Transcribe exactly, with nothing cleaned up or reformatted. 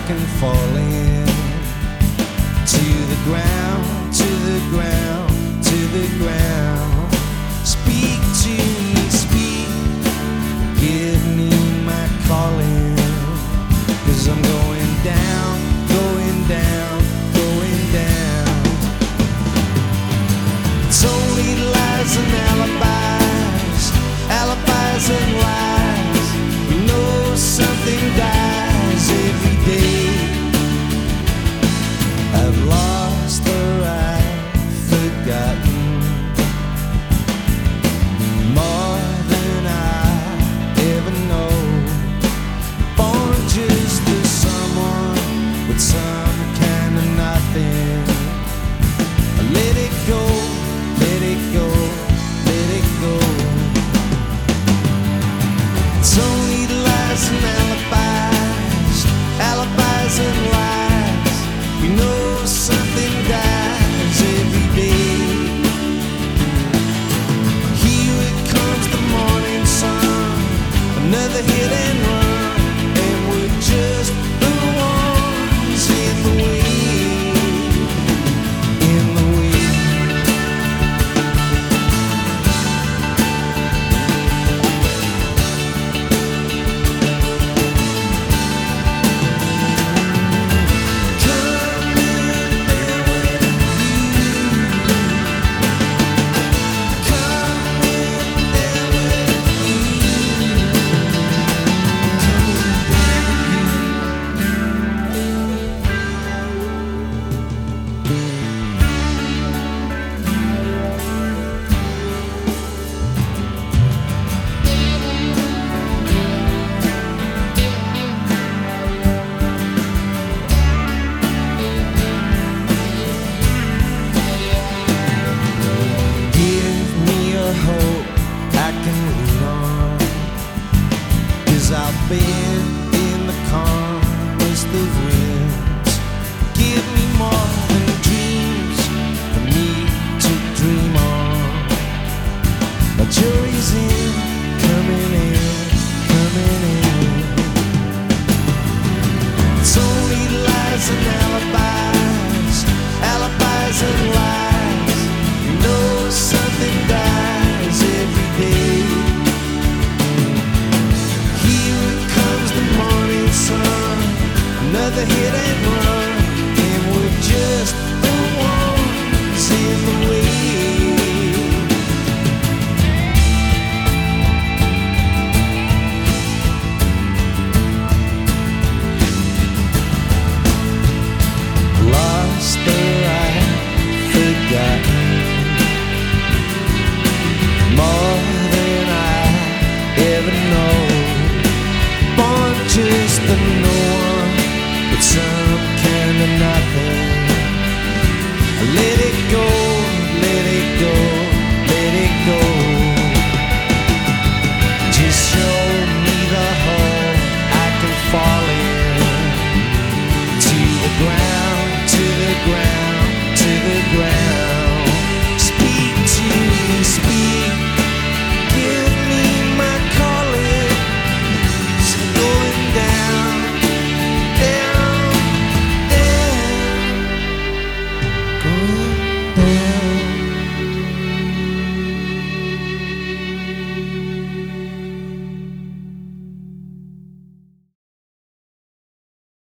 can fall in to the ground, to the ground, to the ground. Speak to me, speak, give me my calling, 'cause I'm going down, going down, going down. It's only lies and alibis, alibis and lies. You know something dies every day. I've lost or I've forgotten more than I ever know. Born just as someone with some kind of nothing. Let it go, let it go, let it go. It's only lies and alibis, alibis and lies. You know something dies every day. Here it comes the morning sun, another hit and run, and we're just the ones in the way, in the way. Hope I can lean on, 'cause I've been in the calmest of winds. Give me more than dreams for me to dream on. My jury's in, coming in, coming in. It's only lies and alibis, alibis and lies. You know something dies every day. Here it comes the morning sun, another hit and run, and we're just